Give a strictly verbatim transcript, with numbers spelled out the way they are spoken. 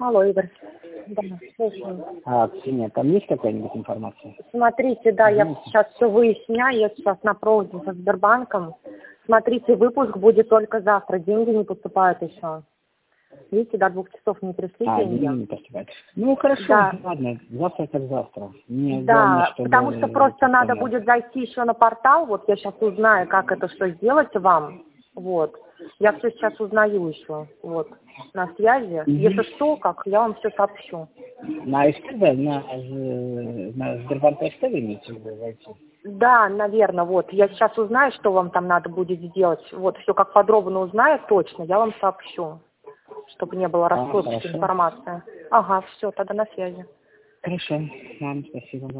Алло, Игорь. Да, слушаю. А, Ксения, там есть какая-нибудь информация? Смотрите, да, я Знаете? сейчас все выясняю, я сейчас на проводе со Сбербанком. Смотрите, выпуск будет только завтра, деньги не поступают еще. Видите, до двух часов не пришли А, деньги. деньги не поступают. Ну, хорошо, Да. ладно, завтра как завтра. Мне Да, главное, чтобы... потому что просто надо самое- будет зайти еще на портал, вот я сейчас узнаю, как это что сделать вам, вот. Я все сейчас узнаю еще, вот, на связи. Мгм. Если что, как, я вам все сообщу. На СТБ, на, З- на Сбербанк СТБ имеете в виду зайти? Да, наверное, вот. Я сейчас узнаю, что вам там надо будет сделать. Вот, все как подробно узнаю точно, я вам сообщу, чтобы не было А, расплывчатой хорошо. информации. Ага, все, тогда на связи. Хорошо, ладно, спасибо.